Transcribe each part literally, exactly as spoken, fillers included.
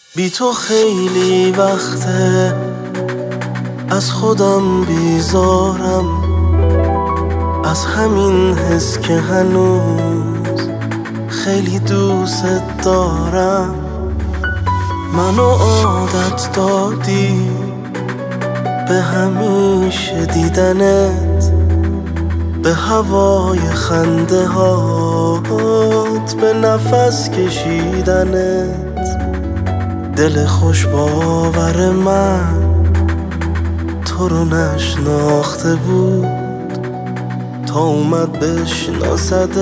بی تو خیلی وقته از خودم بیزارم، از همین حس که هنوز خیلی دوست دارم. منو عادت دادی به همیشه دیدنت، به هوای خنده هات، به نفس کشیدنت. دل خوش باور من تو رو نشناخته بود تا اومد بشناسدت،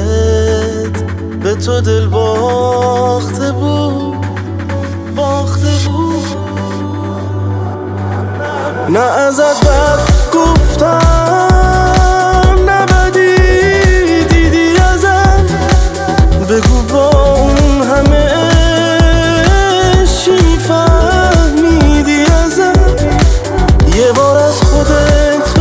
به تو دل باخته بود باخته بود. نه ازت بد گفتم، نه بدی دیدی ازم، بگو با اون همه چی فهمیدی ازم. یه بار از خودت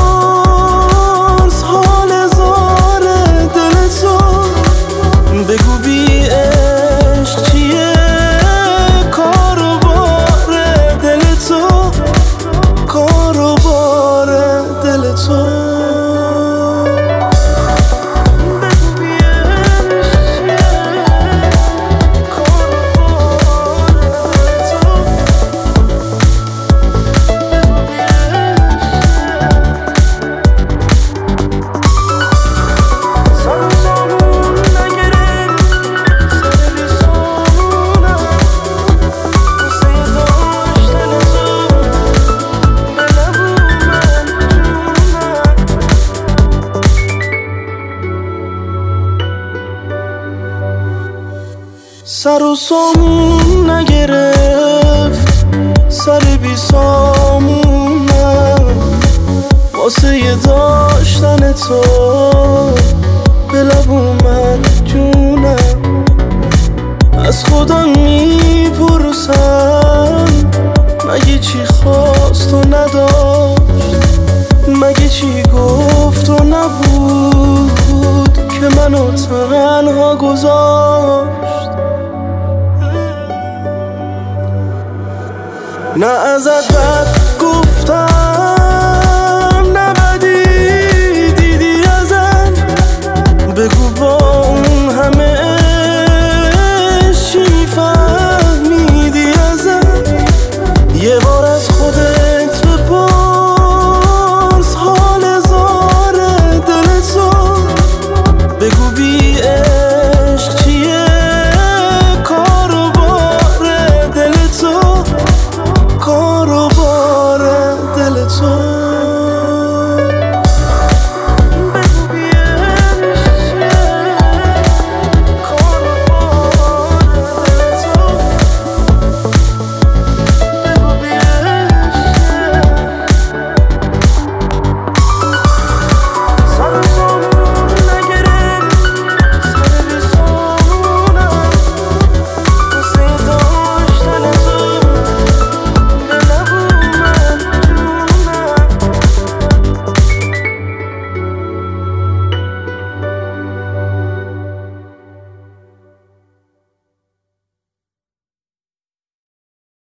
بپرس حال زار دل تو، بگو بی عشق چیه کار و بار دل تو، کار و بار دل تو. سر و سامون نگرفت، سر بی سامونم، واسه یه داشتن تو به لب اومد جونم. از خودم میپرسم مگه چی خواست و نداشت، مگه چی گفت و نبود که منو تنها گذاشت. نه ازت بد گفتم،